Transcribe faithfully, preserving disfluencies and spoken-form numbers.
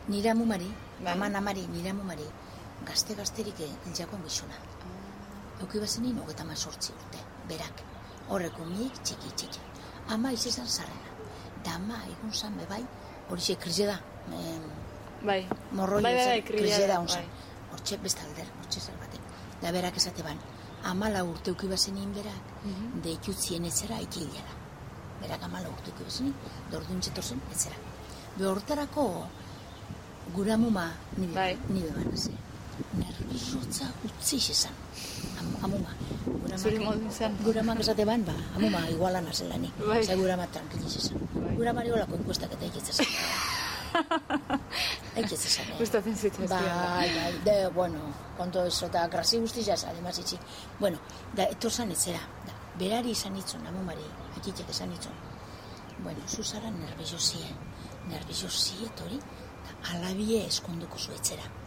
nire amumari, aman amari, nire amumari, gazte-gazterik jakoan gizuna. Euki bazenin, hogeta mazortzi urte, berak. Horreko miek txiki, txiki. Ama izizan zarrena. Da ama egun zan bebai, hori xe krize da. Bai, morroi bai, bai, krize da onzan. Hortxe bestalder, hortxe zer baten. Da berak esate ban, amala urte euki bazenin berak, deitutzien etzera ikilara. Berak amala urte euki bazenin, da orduan txetorzen etzera. Be horretarako, gura amuma, nire banaz, nervizotza utzi izan. Amuma. Zuri modu izan. Gura amak esate ban, ba, amuma igualan azelani. Zer gura amak tranquiliz izan. Gura amari holako enkuestak eta iketzezan. Iketzezan. Gustatzen zitu ez dira. Bai, bai, de, bueno, konto eso, eta grasi guztizaz, además itxi. Bueno, da, etorzan etzera. Da, berari izan itzun, amumari, akitek izan itzun. Bueno, zuzara nerviozie, nerviozie etori, alabie eskonduko zu etzera.